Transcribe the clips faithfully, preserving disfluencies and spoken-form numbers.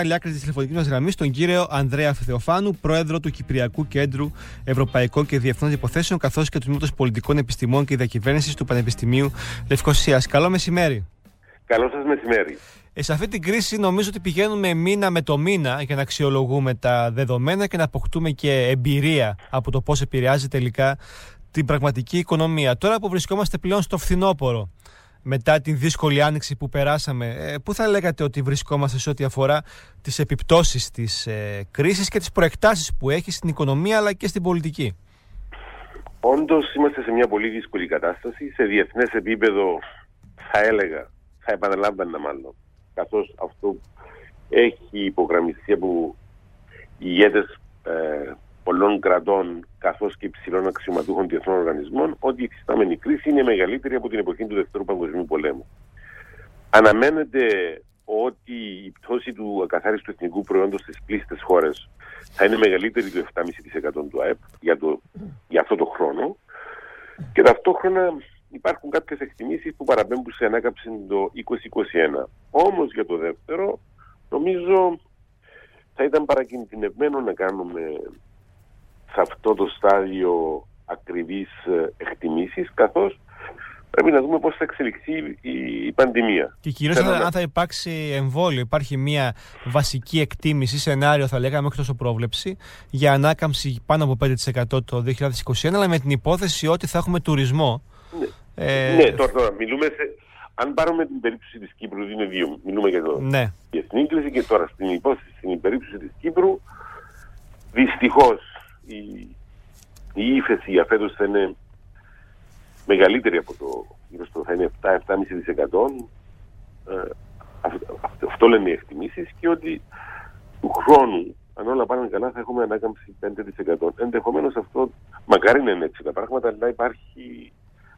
Άλλη άκρη της τηλεφωνικής μας γραμμής, τον κύριο Ανδρέα Θεοφάνου, πρόεδρο του Κυπριακού Κέντρου Ευρωπαϊκών και Διεθνών Υποθέσεων, καθώς και του Τμήματος Πολιτικών Επιστημών και Διακυβέρνησης του Πανεπιστημίου Λευκωσίας. Καλό μεσημέρι. Καλό σας μεσημέρι. Ε, σε αυτή την κρίση νομίζω ότι πηγαίνουμε μήνα με το μήνα για να αξιολογούμε τα δεδομένα και να αποκτούμε και εμπειρία από το πώς επηρεάζει τελικά την πραγματική οικονομία. Τώρα που βρισκόμαστε πλέον στο φθινόπωρο, μετά την δύσκολη άνοιξη που περάσαμε, ε, πού θα λέγατε ότι βρισκόμαστε σε ό,τι αφορά τις επιπτώσεις της ε, κρίσης και τις προεκτάσεις που έχει στην οικονομία αλλά και στην πολιτική? Όντως είμαστε σε μια πολύ δύσκολη κατάσταση. Σε διεθνές επίπεδο θα έλεγα, θα επαναλάμβανα μάλλον, καθώς αυτό έχει υπογραμμιστεί από ηγέτες ε, πολλών κρατών καθώς και υψηλών αξιωματούχων διεθνών οργανισμών, ότι η υφιστάμενη κρίση είναι μεγαλύτερη από την εποχή του Δεύτερου Παγκοσμίου Πολέμου. Αναμένεται ότι η πτώση του ακαθάριστου εθνικού προϊόντος στις πλήστες χώρες θα είναι μεγαλύτερη του επτά κόμμα πέντε τοις εκατό του ΑΕΠ για, το, για αυτό το χρόνο, και ταυτόχρονα υπάρχουν κάποιες εκτιμήσεις που παραπέμπουν σε ανάκαμψη το είκοσι είκοσι ένα. Όμως για το δεύτερο νομίζω θα ήταν παρακινδυνευμένο να κάνουμε σε αυτό το στάδιο ακριβείς εκτιμήσεις, καθώς πρέπει να δούμε πώς θα εξελιχθεί η, η πανδημία. Και κυρίως αν, αν θα υπάρξει εμβόλιο, υπάρχει μια βασική εκτίμηση, σενάριο θα λέγαμε, όχι τόσο πρόβλεψη, για ανάκαμψη πάνω από πέντε τοις εκατό το δύο χιλιάδες είκοσι ένα, αλλά με την υπόθεση ότι θα έχουμε τουρισμό. Ναι, ε... ναι τώρα, τώρα μιλούμε σε... Αν πάρουμε την περίπτωση της Κύπρου, είναι δύο. Μιλούμε για το ναι. διεθνή κρίση, και τώρα στην υπόθεση, στην περίπτωση της Κύπρου, δυστυχώς η, η ύφεση για φέτος θα είναι μεγαλύτερη από το γύρω στο, θα είναι επτά με επτά κόμμα πέντε τοις εκατό. Ε, αυτό, αυτό λένε οι εκτιμήσεις, και ότι του χρόνου, αν όλα πάνε καλά, θα έχουμε ανάκαμψη πέντε τοις εκατό. Ενδεχομένως αυτό, μακάρι να είναι έτσι τα πράγματα, αλλά υπάρχει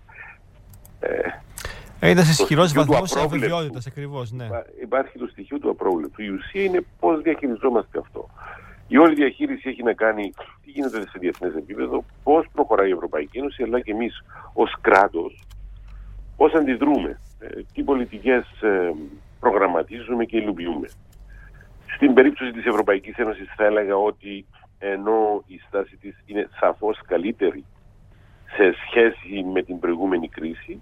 ε, ένας ισχυρός βαθμός αβεβαιότητας, ακριβώς, ναι. Υπάρχει το στοιχείο του απρόβλεπτου. Η ουσία είναι πώς διαχειριζόμαστε αυτό. Η όλη διαχείριση έχει να κάνει τι γίνεται σε διεθνές επίπεδο, πώς προχωράει η Ευρωπαϊκή Ένωση, αλλά και εμείς ως κράτος, πώς αντιδρούμε, τι πολιτικές προγραμματίζουμε και υλοποιούμε. Στην περίπτωση της Ευρωπαϊκής Ένωσης θα έλεγα ότι ενώ η στάση της είναι σαφώς καλύτερη σε σχέση με την προηγούμενη κρίση,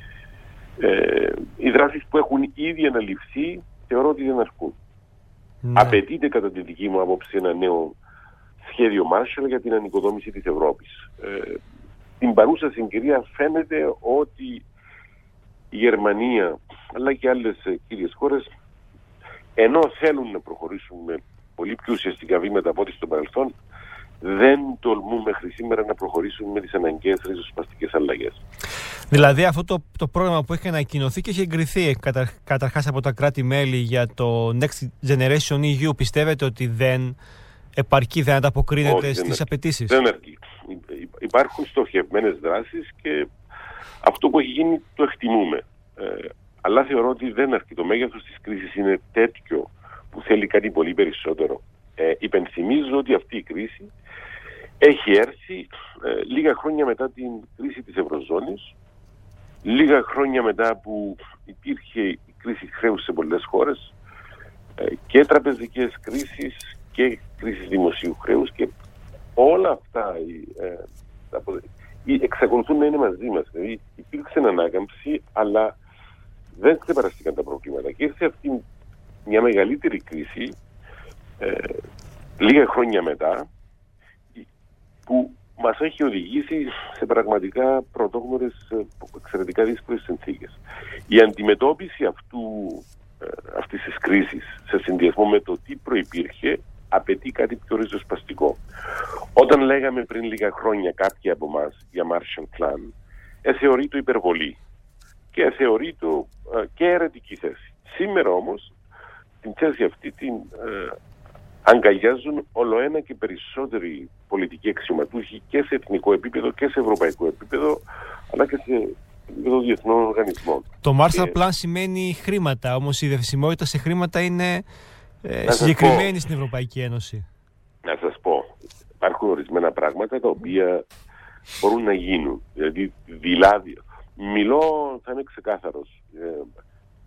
Ε, οι δράσεις που έχουν ήδη αναλυφθεί θεωρώ ότι δεν ασκούν. Ναι. Απαιτείται κατά τη δική μου άποψη ένα νέο σχέδιο Marshall για την ανοικοδόμηση της Ευρώπης. Ε, την παρούσα συγκυρία φαίνεται ότι η Γερμανία αλλά και άλλες κύριες χώρες, ενώ θέλουν να προχωρήσουν με πολύ πιο ουσιαστικά βήματα από ό,τι στο παρελθόν, δεν τολμούν μέχρι σήμερα να προχωρήσουν με τις αναγκαίες ριζοσπαστικές αλλαγές. Δηλαδή αυτό το, το πρόγραμμα που έχει ανακοινωθεί και έχει εγκριθεί κατα, καταρχάς από τα κράτη-μέλη για το Next Generation ι γιου, πιστεύετε ότι δεν επαρκεί, δεν ανταποκρίνεται Όχι, στις απαιτήσεις? Δεν αρκεί. Υπάρχουν στοχευμένες δράσεις και αυτό που έχει γίνει το εκτιμούμε. Ε, αλλά θεωρώ ότι δεν αρκεί. Το μέγεθος της κρίσης είναι τέτοιο που θέλει κάτι πολύ περισσότερο. Ε, υπενθυμίζω ότι αυτή η κρίση έχει έρθει ε, λίγα χρόνια μετά την κρίση της Ευρωζώνης, λίγα χρόνια μετά που υπήρχε η κρίση χρέους σε πολλές χώρες, ε, και τραπεζικές κρίσεις και κρίσεις δημοσίου χρέους, και όλα αυτά ε, ε, εξακολουθούν να είναι μαζί μας. Δηλαδή υπήρξε ανάκαμψη, αλλά δεν ξεπεραστήκαν τα προβλήματα, και ήρθε αυτή μια μεγαλύτερη κρίση ε, λίγα χρόνια μετά, που μας έχει οδηγήσει σε πραγματικά πρωτόγνωρες, εξαιρετικά δύσκολες συνθήκες. Η αντιμετώπιση αυτού, αυτής της κρίσης σε συνδυασμό με το τι προϋπήρχε απαιτεί κάτι πιο ριζοσπαστικό. Όταν λέγαμε πριν λίγα χρόνια κάποιοι από εμάς για Marshall Plan, θεωρεί το υπερβολή και θεωρεί το και αιρετική θέση. Σήμερα όμως την θέση αυτή την ε, αγκαλιάζουν όλο ένα και περισσότεροι πολιτικοί αξιωματούχοι και σε εθνικό επίπεδο και σε ευρωπαϊκό επίπεδο, αλλά και σε επίπεδο διεθνών οργανισμών. Το Marshall και... Plan σημαίνει χρήματα, όμως η διαθεσιμότητα σε χρήματα είναι ε, συγκεκριμένη πω, στην Ευρωπαϊκή Ένωση. Να σας πω, υπάρχουν ορισμένα πράγματα τα οποία μπορούν να γίνουν. Δηλαδή, δηλαδή μιλώ, θα είμαι ξεκάθαρος, ε,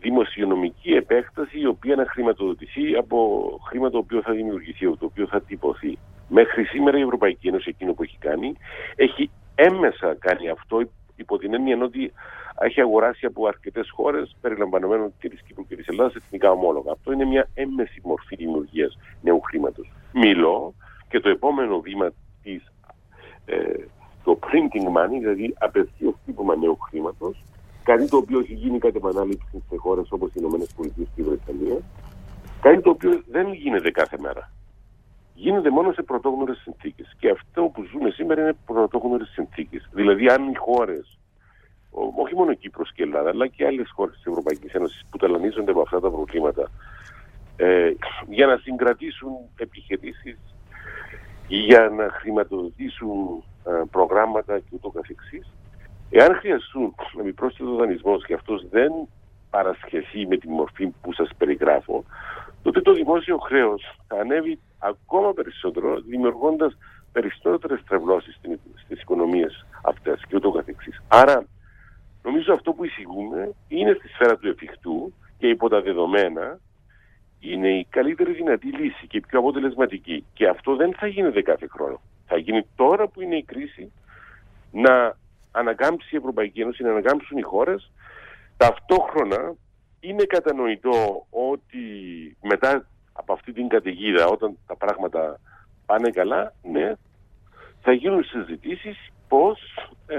δημοσιονομική επέκταση η οποία να χρηματοδοτηθεί από χρήμα το οποίο θα δημιουργηθεί, το οποίο θα τυπωθεί. Μέχρι σήμερα η Ευρωπαϊκή Ένωση εκείνο που έχει κάνει, έχει έμμεσα κάνει αυτό υπό την έννοια ότι έχει αγοράσει από αρκετές χώρες, περιλαμβανομένων και της Κύπρου και της Ελλάδας, εθνικά ομόλογα. Αυτό είναι μια έμμεση μορφή δημιουργίας νέου χρήματος. Μιλώ και το επόμενο βήμα της, ε, το printing money, δηλαδή απευθείας τύπωμα νέου χρήματος, κάτι το οποίο έχει γίνει κατ' επανάληψη σε χώρες όπως οι ΗΠΑ και η Βρετανία, κάτι το οποίο δεν γίνεται κάθε μέρα. Γίνεται μόνο σε πρωτόγνωρες συνθήκες. Και αυτό που ζούμε σήμερα είναι πρωτόγνωρες συνθήκες. Δηλαδή, αν οι χώρες, όχι μόνο η Κύπρος και η Ελλάδα, αλλά και άλλες χώρες της Ευρωπαϊκής Ένωσης που ταλανίζονται από αυτά τα προβλήματα, ε, για να συγκρατήσουν επιχειρήσεις ή για να χρηματοδοτήσουν ε, προγράμματα και ούτω καθεξής, εάν χρειαστούν επιπρόσθετο δανεισμός και αυτός δεν παρασχεθεί με τη μορφή που σας περιγράφω, τότε το δημόσιο χρέος θα ανέβει ακόμα περισσότερο, δημιουργώντας περισσότερες τρευλώσεις στις οικονομίες αυτές και ούτω καθεξής. Άρα, νομίζω αυτό που εισηγούμε είναι στη σφαίρα του εφικτού και υπό τα δεδομένα είναι η καλύτερη δυνατή λύση και η πιο αποτελεσματική. Και αυτό δεν θα γίνεται κάθε χρόνο. Θα γίνει τώρα που είναι η κρίση, να ανακάμψει η Ευρωπαϊκή Ένωση, να ανακάμψουν οι χώρες. Ταυτόχρονα είναι κατανοητό ότι μετά από αυτή την καταιγίδα, όταν τα πράγματα πάνε καλά, ναι, θα γίνουν συζητήσεις πώς ε,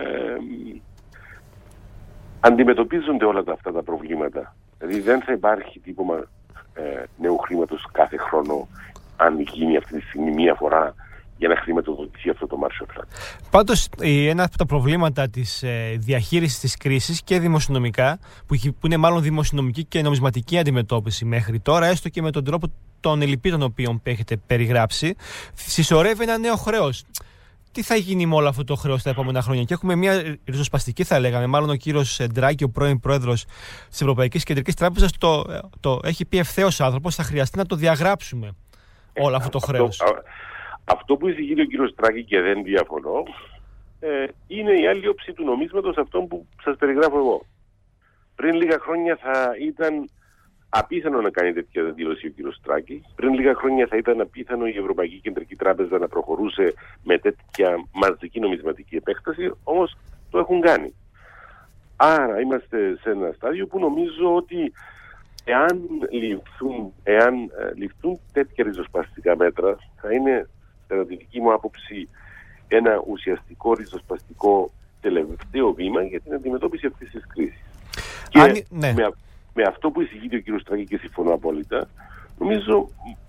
αντιμετωπίζονται όλα αυτά τα προβλήματα. Δηλαδή δεν θα υπάρχει τύπωμα ε, νέου χρήματος κάθε χρόνο, αν γίνει αυτή τη στιγμή μία φορά, για να χρηματοδοτηθεί αυτό το Marshall Plan. Πάντως, ένα από τα προβλήματα της ε, διαχείρισης της κρίσης και δημοσιονομικά, που, που είναι μάλλον δημοσιονομική και νομισματική αντιμετώπιση μέχρι τώρα, έστω και με τον τρόπο των ελλειπή των οποίων έχετε περιγράψει, συσσωρεύει ένα νέο χρέος. Τι θα γίνει με όλο αυτό το χρέος τα επόμενα χρόνια? Και έχουμε μια ριζοσπαστική, θα λέγαμε. Μάλλον ο κύριος Ντράγκη, ο πρώην πρόεδρος της Ευρωπαϊκής Κεντρικής Τράπεζας, το, το έχει πει ευθέως άνθρωπος, θα χρειαστεί να το διαγράψουμε όλο αυτό το χρέος. Αυτό, αυτό που εισηγεί ο κύριος Ντράγκη, και δεν διαφωνώ, ε, είναι η άλλη όψη του νομίσματος, αυτό που σας περιγράφω εγώ. Πριν λίγα χρόνια θα ήταν απίθανο να κάνει τέτοια δήλωση ο κύριος Ντράγκη. Πριν λίγα χρόνια θα ήταν απίθανο η Ευρωπαϊκή Κεντρική Τράπεζα να προχωρούσε με τέτοια μαζική νομισματική επέκταση, όμως το έχουν κάνει. Άρα είμαστε σε ένα στάδιο που νομίζω ότι εάν ληφθούν, εάν, ε, ληφθούν τέτοια ριζοσπαστικά μέτρα, θα είναι, κατά τη δική μου άποψη, ένα ουσιαστικό ριζοσπαστικό τελευταίο βήμα για την αντιμετώπιση αυτής της κρίσης. Και Αν, ναι. με, με αυτό που εισηγείται ο κύριος Ντράγκη, και συμφωνώ απόλυτα, νομίζω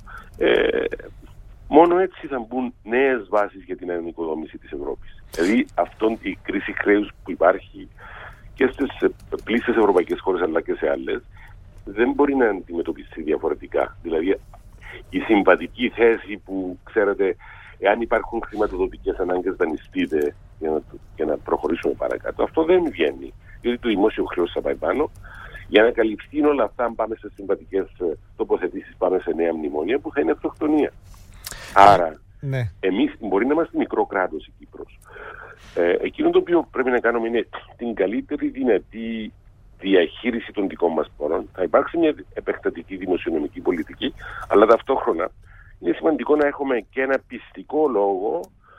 ε, μόνο έτσι θα μπουν νέες βάσεις για την ανοικοδόμηση της Ευρώπης. Δηλαδή αυτόν η κρίση χρέους που υπάρχει και στις πλήστες ευρωπαϊκές χώρες αλλά και σε άλλες δεν μπορεί να αντιμετωπιστεί διαφορετικά. Δηλαδή η συμβατική θέση που, ξέρετε, εάν υπάρχουν χρηματοδοτικές ανάγκες δανειστείτε για να, για να προχωρήσουμε παρακάτω, αυτό δεν βγαίνει. Διότι το δημόσιο χρέος θα πάει πάνω. Για να καλυφθούν όλα αυτά, αν πάμε σε συμβατικές τοποθετήσεις, πάμε σε νέα μνημόνια που θα είναι αυτοκτονία. Άρα, ναι. Εμείς μπορεί να είμαστε μικρό κράτος η Κύπρος. Ε, εκείνο το οποίο πρέπει να κάνουμε είναι την καλύτερη δυνατή διαχείριση των δικών μας πόρων. Θα υπάρξει μια επεκτατική δημοσιονομική πολιτική, αλλά ταυτόχρονα είναι σημαντικό να έχουμε και ένα πιστικό λόγο,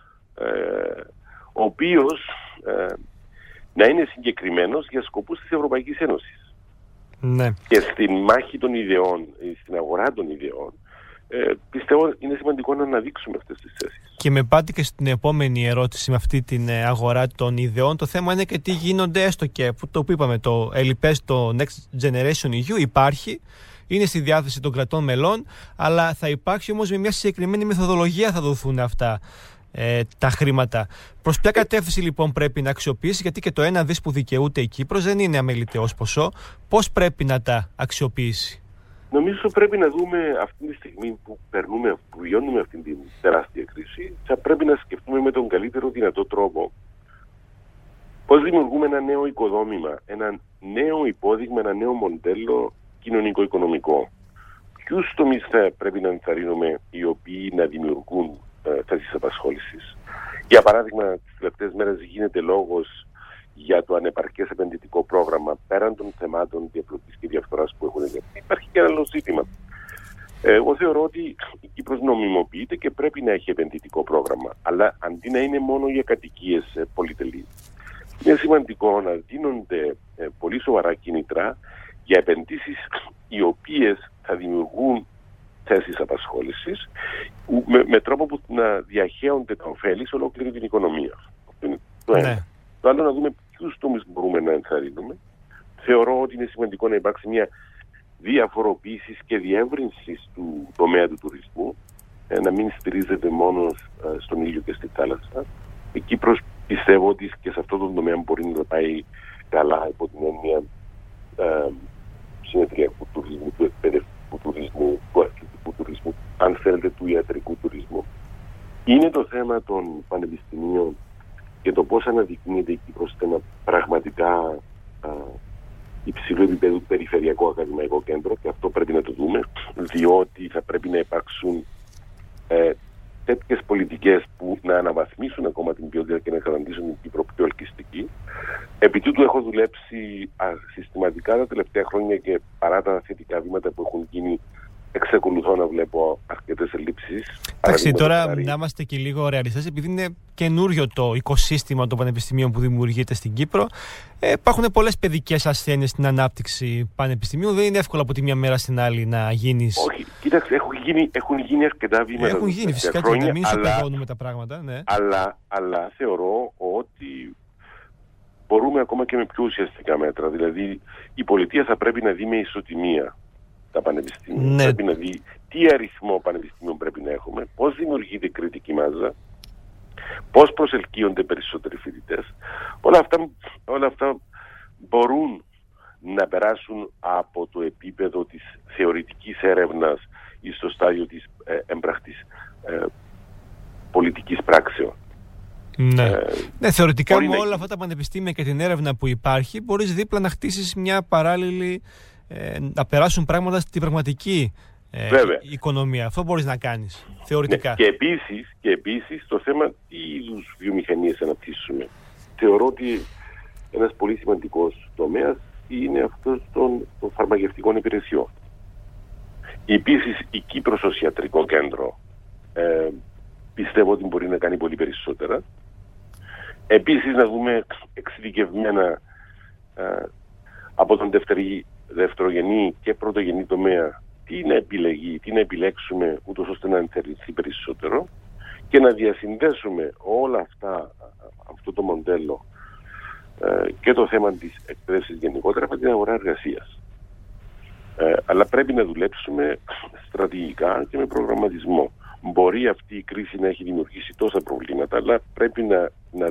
ε, ο οποίος ε, να είναι συγκεκριμένος για σκοπούς της Ευρωπαϊκής Ένωσης. Ναι. Και στην μάχη των ιδεών, στην αγορά των ιδεών, ε, πιστεύω είναι σημαντικό να αναδείξουμε αυτές τις θέσεις. Και με πάτε και στην επόμενη ερώτηση με αυτή την αγορά των ιδεών. Το θέμα είναι και τι γίνονται, έστω και το που είπαμε, το ΕΛΠΕΣ, το Next Generation ι γιου υπάρχει, είναι στη διάθεση των κρατών μελών, αλλά θα υπάρξει όμως με μια συγκεκριμένη μεθοδολογία θα δοθούν αυτά ε, τα χρήματα. Προς ποια κατεύθυνση λοιπόν πρέπει να αξιοποιήσει, γιατί και το ένα δις που δικαιούται η Κύπρος δεν είναι αμελητεώς ποσό, πώς πρέπει να τα αξιοποιήσει? Νομίζω πρέπει να δούμε αυτή τη στιγμή που περνούμε, που βιώνουμε αυτή την τεράστια κρίση, θα πρέπει να σκεφτούμε με τον καλύτερο δυνατό τρόπο πώς δημιουργούμε ένα νέο οικοδόμημα, ένα νέο υπόδειγμα, ένα νέο μοντέλο κοινωνικο-οικονομικό. Ποιους τομείς θα πρέπει να ενθαρρύνουμε οι οποίοι να δημιουργούν ε, θέσεις απασχόλησης? Για παράδειγμα, τις τελευταίες μέρες γίνεται λόγος για το ανεπαρκές επενδυτικό πρόγραμμα, πέραν των θεμάτων διαφθοράς και διαφθοράς που έχουν ελεγχθεί, υπάρχει και ένα άλλο ζήτημα. Εγώ θεωρώ ότι η Κύπρος νομιμοποιείται και πρέπει να έχει επενδυτικό πρόγραμμα, αλλά αντί να είναι μόνο για κατοικίες πολυτελείς, είναι σημαντικό να δίνονται πολύ σοβαρά κίνητρα για επενδύσεις οι οποίες θα δημιουργούν θέσεις απασχόλησης με, με τρόπο που να διαχέονται τα ωφέλη σε ολόκληρη την οικονομία. Αυτό είναι το ένα. Ναι. Το άλλο, να δούμε ποιους τομείς μπορούμε να ενθαρρύνουμε. Θεωρώ ότι είναι σημαντικό να υπάρξει μια διαφοροποίηση και διεύρυνση του τομέα του τουρισμού, ε, να μην στηρίζεται μόνο ε, στον ήλιο και στη θάλασσα. Η Κύπρος πιστεύω ότι και σε αυτό το τομέα μπορεί να πάει καλά υπό την έννοια ε, συνεδριακού τουρισμού, του εκπαιδευτικού τουρισμού, του αθλητικού τουρισμού, αν θέλετε του ιατρικού τουρισμού. Είναι το θέμα των πανεπιστημίων και το πώς αναδεικνύεται η Κύπρος σε ένα πραγματικά α, υψηλού επίπεδου περιφερειακό ακαδημαϊκό κέντρο, και αυτό πρέπει να το δούμε, διότι θα πρέπει να υπάρξουν ε, τέτοιες πολιτικές που να αναβαθμίσουν ακόμα την ποιότητα και να καταντήσουν την Κύπρο πιο ελκυστική. Επί τούτου έχω δουλέψει α, συστηματικά τα τελευταία χρόνια και παρά τα θετικά βήματα που έχουν γίνει, εξακολουθώ να βλέπω αρκετές ελλείψεις. Εντάξει, τώρα να είμαστε και λίγο ρεαλιστές, επειδή είναι καινούριο το οικοσύστημα των πανεπιστημίων που δημιουργείται στην Κύπρο. Ε, υπάρχουν πολλές παιδικές ασθένειες στην ανάπτυξη πανεπιστημίου. Δεν είναι εύκολο από τη μια μέρα στην άλλη να γίνεις. Όχι, κοίταξε, έχουν γίνει, έχουν γίνει αρκετά βήματα. Έχουν γίνει φυσικά χρόνια, και να μην ισοπεδώνουμε τα πράγματα. Ναι. Αλλά, αλλά θεωρώ ότι μπορούμε ακόμα και με πιο ουσιαστικά μέτρα. Δηλαδή, η πολιτεία θα πρέπει να δει με ισοτιμία τα πανεπιστήμια. Ναι. Πρέπει να δει τι αριθμό πανεπιστήμιων πρέπει να έχουμε, πώς δημιουργείται κριτική μάζα, πώς προσελκύονται περισσότεροι φοιτητές. Όλα αυτά, όλα αυτά μπορούν να περάσουν από το επίπεδο της θεωρητικής έρευνας ή στο στάδιο της ε, έμπρακτης ε, πολιτικής πράξεως. Ναι. Ε, ναι, θεωρητικά με να... όλα αυτά τα πανεπιστήμια και την έρευνα που υπάρχει, μπορείς δίπλα να χτίσεις μια παράλληλη, ε, να περάσουν πράγματα στην πραγματική ε, οικονομία. Αυτό μπορείς να κάνεις θεωρητικά. Ναι. Και επίσης, και επίσης το θέμα τι είδους βιομηχανίες αναπτύσσουμε. Θεωρώ ότι ένας πολύ σημαντικός τομέας είναι αυτός των, των φαρμακευτικών υπηρεσιών. Επίσης η Κύπρος ως ιατρικό κέντρο ε, πιστεύω ότι μπορεί να κάνει πολύ περισσότερα. Επίσης να δούμε εξειδικευμένα ε, από τον δευτερη, δευτερογενή και πρωτογενή τομέα τι να επιλεγεί, τι να επιλέξουμε ούτως ώστε να ενθαρρυνθεί περισσότερο και να διασυνδέσουμε όλα αυτά, αυτό το μοντέλο ε, και το θέμα της εκπαίδευσης γενικότερα με την αγορά εργασίας. Ε, αλλά πρέπει να δουλέψουμε στρατηγικά και με προγραμματισμό. Μπορεί αυτή η κρίση να έχει δημιουργήσει τόσα προβλήματα, αλλά πρέπει να, να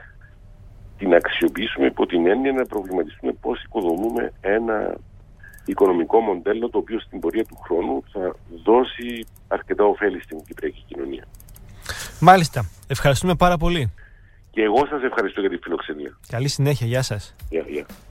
την αξιοποιήσουμε υπό την έννοια να προβληματιστούμε πώς οικοδομούμε ένα οικονομικό μοντέλο το οποίο στην πορεία του χρόνου θα δώσει αρκετά ωφέλη στην κυπριακή κοινωνία. Μάλιστα. Ευχαριστούμε πάρα πολύ. Και εγώ σας ευχαριστώ για τη φιλοξενία. Καλή συνέχεια. Γεια σας. Yeah, yeah.